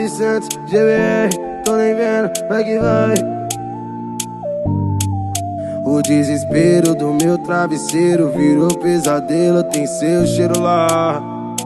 900 GBR, tô nem vendo, vai que vai. O desespero do meu travesseiro virou pesadelo, tem seu cheiro lá.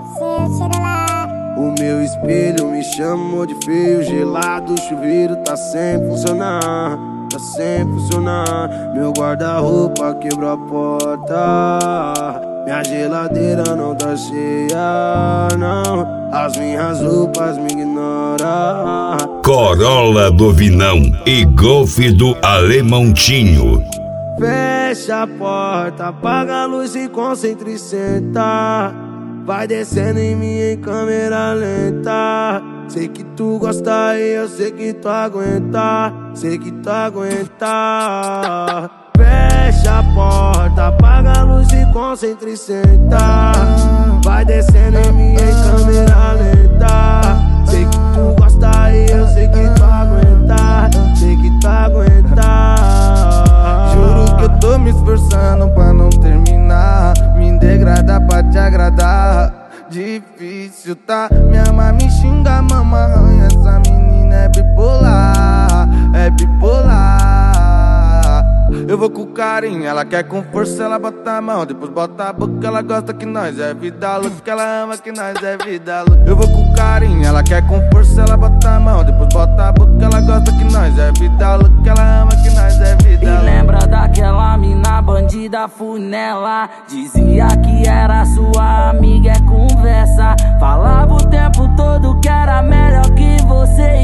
O meu espelho me chamou de feio, gelado, o chuveiro tá sem funcionar, tá sem funcionar. Meu guarda-roupa quebrou a porta, minha geladeira não tá cheia, não. As minhas roupas me ignoram. Corolla do Vinão e Golf do Alemontinho. Fecha a porta, apaga a luz e concentra e senta. Vai descendo em mim em câmera lenta. Sei que tu gosta e eu sei que tu aguenta. Sei que tu aguenta. Fecha a porta, apaga a luz e concentra e senta. Vai descendo em mim em câmera lenta. Sei que tu gosta e eu sei que tu aguenta. Sei que tu aguenta. Juro que eu tô me esforçando pra não terminar, me degradar pra te agradar. Difícil, tá? Minha mãe me xinga, mama arranha. Essa menina é bipolar, é bipolar. Eu vou com carinho, ela quer com força, ela bota a mão, depois bota a boca. Ela gosta que nós é vida louca, ela ama que nós é vida louca. Eu vou com carinho, ela quer com força, ela bota a mão, depois bota a boca. Ela gosta que nós é vida louca, ela ama que nós é vida louca. E lembra daquela mina bandida funela? Dizia que era sua amiga, é conversa. Falava o tempo todo que era melhor que você.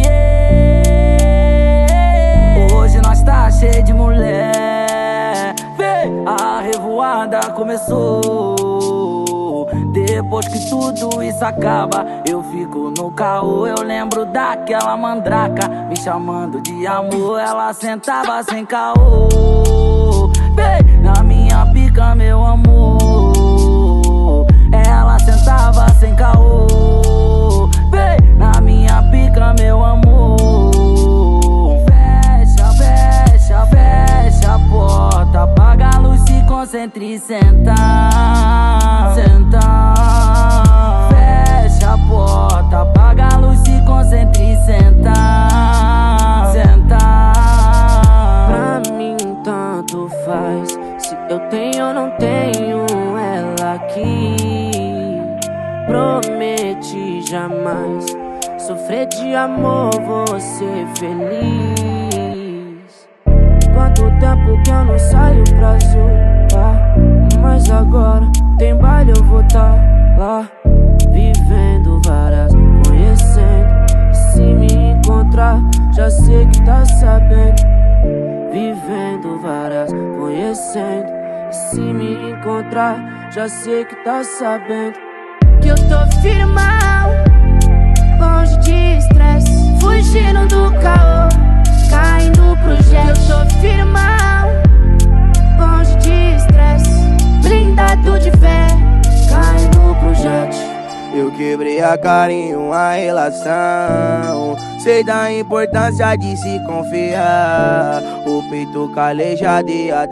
Hoje nós tá cheio de mulher. Vê, a revoada começou. Depois que tudo isso acaba, eu fico no caô. Eu lembro daquela mandraca me chamando de amor. Ela sentava sem caô. Vê, na minha pica, meu amor. Ela sentava sem caô. Vê, na minha pica, meu amor. Fecha a porta, apaga a luz, se concentre e senta. Senta. Fecha a porta, apaga a luz, se concentre e senta. Senta. Pra mim tanto faz se eu tenho ou não tenho ela aqui. Prometi jamais sofrer de amor, vou ser feliz. Quanto tempo que eu não saio pra zoar, mas agora tem baile, eu vou tá lá. Vivendo várias, conhecendo. E se me encontrar, já sei que tá sabendo. Vivendo várias, conhecendo. E se me encontrar, já sei que tá sabendo. Que eu tô firmão, longe de estresse, fugindo do caô, caindo pro jet. Eu tô firmão, longe de estresse, blindado de fé, caindo pro jet. Eu quebrei a cara em uma relação, sei da importância de se confiar. O peito calejado e a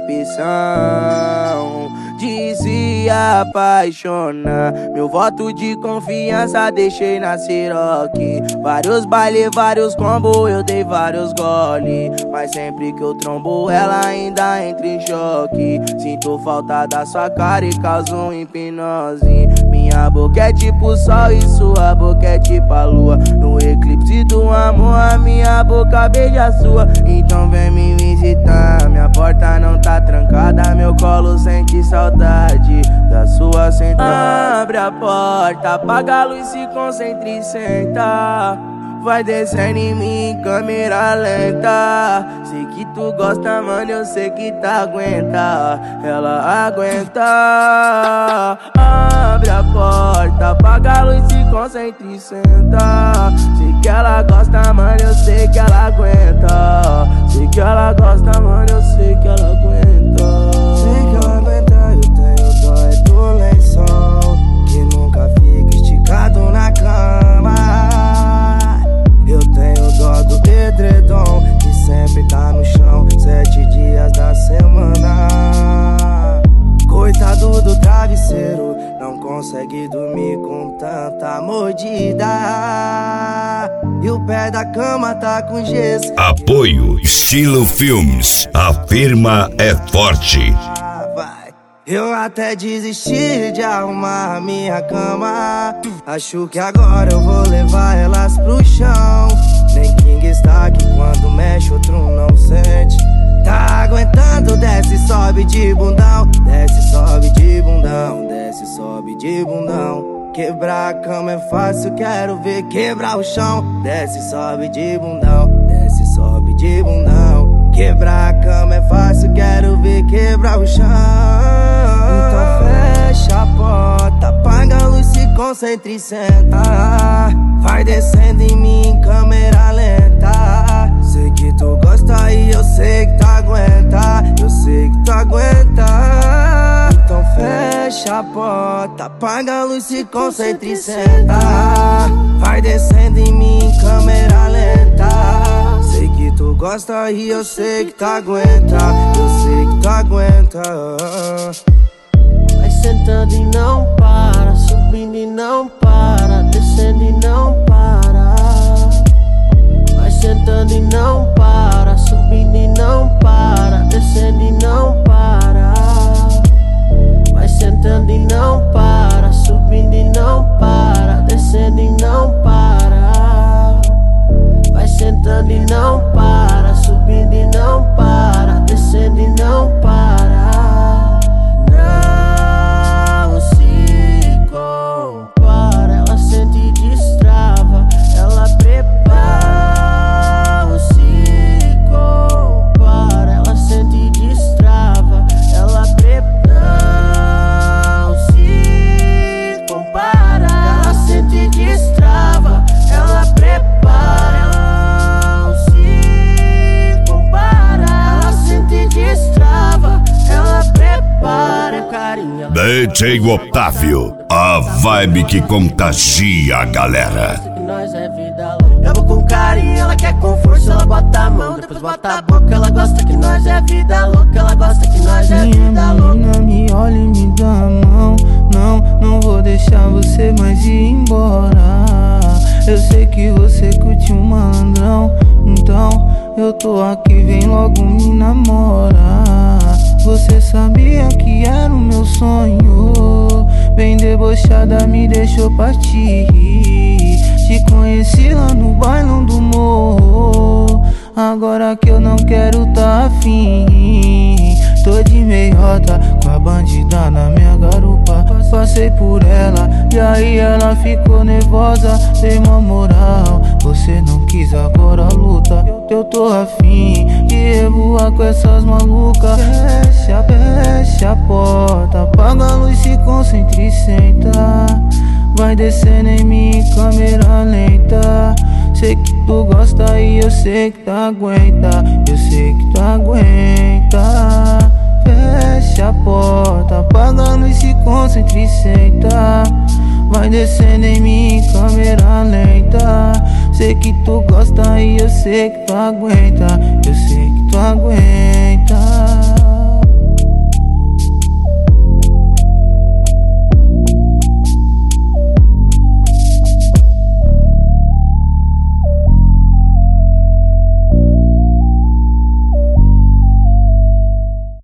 decepção de se apaixonar. Meu voto de confiança deixei na Ciroc. Vários baile, vários combo, eu dei vários gole. Mas sempre que eu trombo ela ainda entra em choque. Sinto falta da sua cara e causo hipnose. Minha boca é tipo sol e sua boca é tipo a lua. No eclipse do amor a minha boca beija a sua. Então vem me visitar, minha porta não tá trancada. Meu colo sente saudade da sua sentada. Abre a porta, apaga a luz, se concentra e senta. Vai descendo em mim em câmera lenta. Sei que tu gosta, mano, eu sei que tá aguenta. Ela aguenta. Abre a porta, apaga a luz, se concentra e senta. Sei que ela gosta, mano, eu sei que ela aguenta. Sei que ela gosta, mano, eu sei que ela aguenta. Sei que ela aguenta, eu tenho dó do lençol que nunca fica esticado na cama. Eu tenho dó do edredom que sempre tá no chão 7 dias da semana. Coitado do travesseiro, não consegue dormir com tanta mordida. pé da cama tá com gesso. Apoio Estilo Filmes. A firma é forte. Eu até desisti de arrumar a minha cama. Acho que agora eu vou levar elas pro chão. Nem King está aqui quando mexe, outro não sente. Tá aguentando, desce, sobe de bundão. Desce, sobe de bundão. Desce, sobe de bundão. Quebrar a cama é fácil, quero ver quebrar o chão. Desce, sobe de bundão. Desce, sobe de bundão. Quebrar a cama é fácil, quero ver quebrar o chão. Então fecha a porta, apaga a luz, se concentra e senta. Vai descendo em mim em câmera lenta. Sei que tu gosta e eu sei que tu aguenta. Eu sei que tu aguenta. Então fecha a porta, apaga a luz, se concentra e senta. Vai descendo em mim em câmera lenta. Sei que tu gosta e eu sei que tu aguenta. Eu sei que tu aguenta. Vai sentando e não para, subindo e não para, descendo e não para. Vai sentando e não para, subindo e não para, descendo e não para. Vai sentando e não para, subindo e não para, descendo e não para. Vai sentando e não para, subindo e não para, descendo e não para. Não se compara, ela sente e destrava, ela prepara. Não se compara, ela sente e destrava, ela prepara. Não se compara, ela sente e destrava, ela prepara. Não se compara, ela sente e destrava, ela prepara. Carinha, DJ Otávio, a vibe que contagia a galera. nós é vida louca. Eu vou com carinho, ela quer com força, ela bota a mão, depois bota a boca. Ela gosta que nós é vida louca, ela gosta que nós é vida louca. Menina, me olha e me dá a mão. Não vou deixar você mais ir embora. Eu sei que você curte um malandrão, então eu tô aqui, vem logo me namorar. Você sabia que era o meu sonho, bem debochada me deixou partir. Te conheci lá no bailão do morro, agora que eu não quero tá afim. Tô de meiota com a bandida na minha garupa. Passei por ela e aí ela ficou nervosa. Dei uma moral, você não quis, agora luta. Eu tô afim de revoar com essas malucas. Fecha a porta, apaga a luz, se concentra e senta. Vai descendo em mim em câmera lenta. Sei que tu gosta e eu sei que tu aguenta. Eu sei que tu aguenta. Fecha a porta, apaga a luz, se concentra e senta. Vai descendo em mim em câmera lenta. Sei que tu gosta e eu sei que tu aguenta. Eu sei que tu aguenta.